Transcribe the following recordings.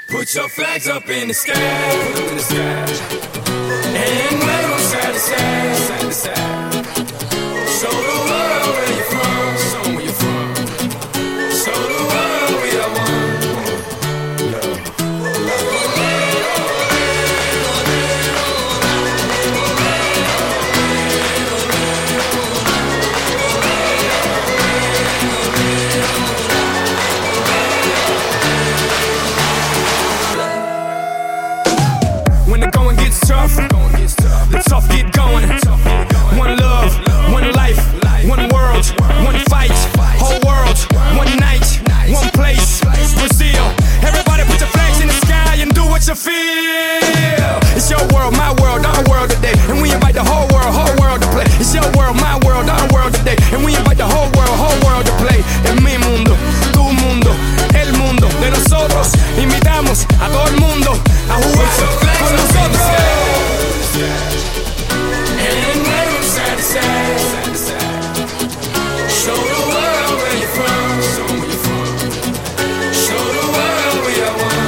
Put your flags up in the sky, and wave them side to side, side to side. Show the world where you're from, show 'em where you're from. Show the world we are one. When the going gets tough, the tough get going. One love, one life, one world, one fight. Whole world, one night, one place. Brazil, everybody put your flags in the sky and do what you feel. It's your world, my world, our world today, and we invite the whole world to play. It's your world, my world, our world today, and we invite the whole world to play. Es mi mundo, tu mundo, el mundo de nosotros. Invitamos a todo el mundo a jugar con nosotros. And wave them side to side, side to side. Show the world where you're from, show 'em where you're from. Show the world we are one.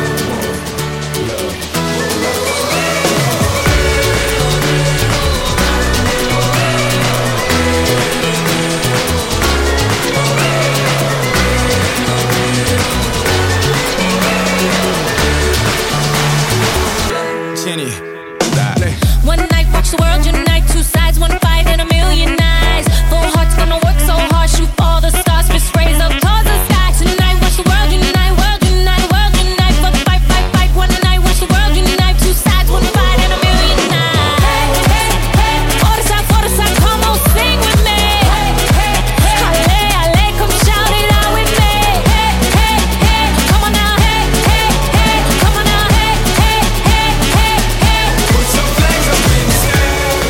Jenny, dale. One night, watch the world unite. Two sides, one fight, and a million eyes. Full hearts gonna work so hard, shoot for all the stars, fist raise up towards the sky. Tonight, watch the world unite, world unite, world unite. For the fight, fight, fight. One night, watch the world unite. Two sides, one fight, and a million eyes. Hey, hey, hey. Forza, come on, sing with me. Hey, hey, hey. Ale, ale, come shout it out with me. Hey, hey, hey. Come on now, hey, hey, hey. Come on now, hey, hey, hey, hey, hey. Put your flags up in the sky,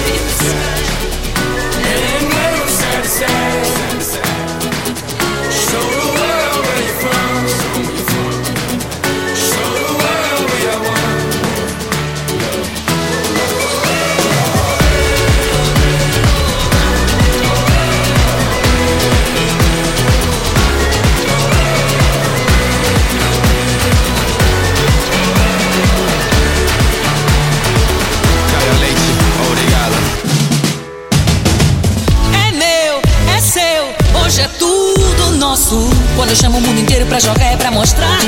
and wave them side to side, side to side. Show the world where you're from, show 'em where you're from. Show the world we are one. Caio Leite, obrigado. É meu, é seu, hoje é tudo nosso. Quando eu chamo o mundo inteiro pra jogar é pra mostrar